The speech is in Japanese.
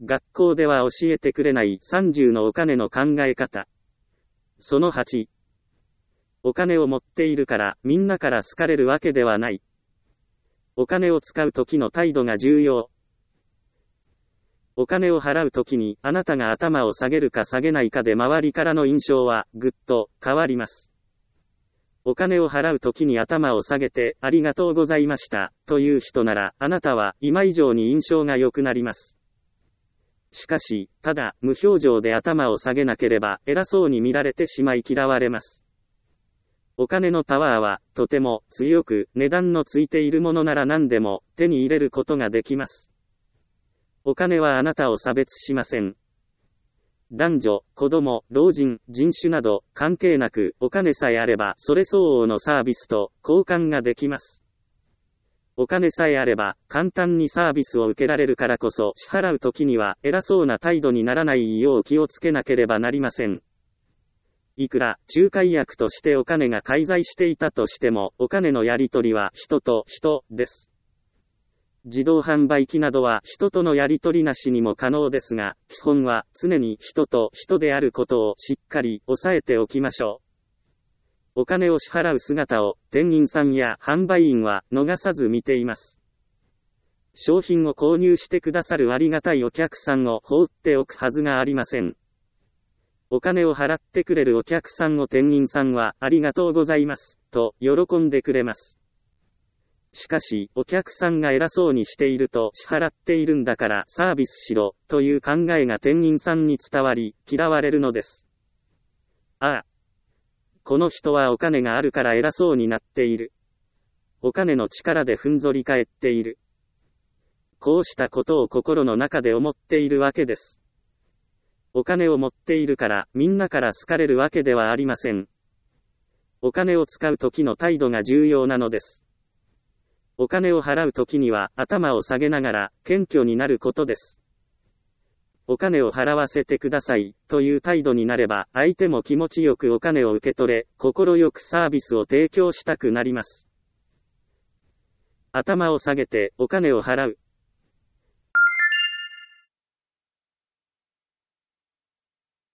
学校では教えてくれない30のお金の考え方。その8。お金を持っているからみんなから好かれるわけではない。お金を使う時の態度が重要。お金を払う時にあなたが頭を下げるか下げないかで周りからの印象はぐっと変わります。お金を払う時に頭を下げてありがとうございましたという人ならあなたは今以上に印象が良くなります。しかし、ただ無表情で頭を下げなければ偉そうに見られてしまい嫌われます。お金のパワーはとても強く値段のついているものなら何でも手に入れることができます。お金はあなたを差別しません。男女、子供、老人、人種など関係なくお金さえあればそれ相応のサービスと交換ができます。お金さえあれば簡単にサービスを受けられるからこそ支払うときには偉そうな態度にならないよう気をつけなければなりません。いくら仲介役としてお金が介在していたとしてもお金のやり取りは人と人です。自動販売機などは人とのやり取りなしにも可能ですが、基本は常に人と人であることをしっかり押さえておきましょう。お金を支払う姿を店員さんや販売員は逃さず見ています。商品を購入してくださるありがたいお客さんを放っておくはずがありません。お金を払ってくれるお客さんを店員さんはありがとうございますと喜んでくれます。しかし、お客さんが偉そうにしていると支払っているんだからサービスしろという考えが店員さんに伝わり嫌われるのです。ああ。この人はお金があるから偉そうになっている。お金の力でふんぞり返っている。こうしたことを心の中で思っているわけです。お金を持っているからみんなから好かれるわけではありません。お金を使う時の態度が重要なのです。お金を払う時には頭を下げながら謙虚になることです。お金を払わせてくださいという態度になれば相手も気持ちよくお金を受け取れ、心よくサービスを提供したくなります。頭を下げてお金を払う。